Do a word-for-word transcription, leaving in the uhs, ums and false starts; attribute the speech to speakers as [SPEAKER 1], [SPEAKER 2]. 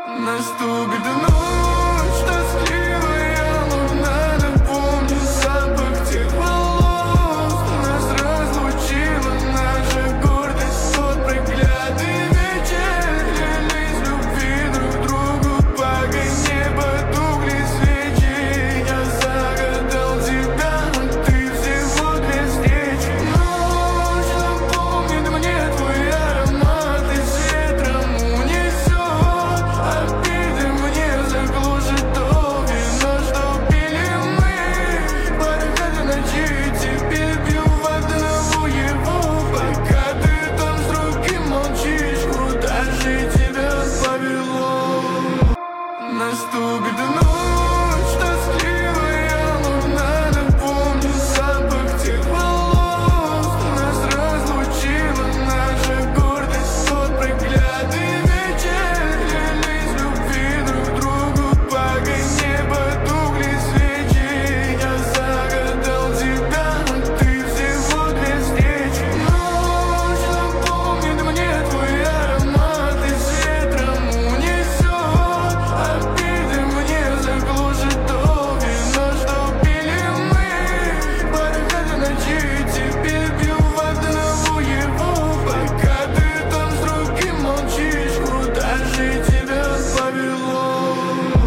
[SPEAKER 1] Наступит ночь тоскливая, луна напомнит запах тех волос. Нас разлучила наша гордость, тот проклятый вечер. Клялись любви друг другу, пока не потухли свечи. Я загадал тебя, но ты всего две встречи. Ночь напомнит мне твой аромат, и с ветром унесет. Обиды мне заглушит то вино, что пили мы. Бархаты ночи тебе пью в одного его. Пока ты там с другим молчишь, куда же тебя повело? Наступит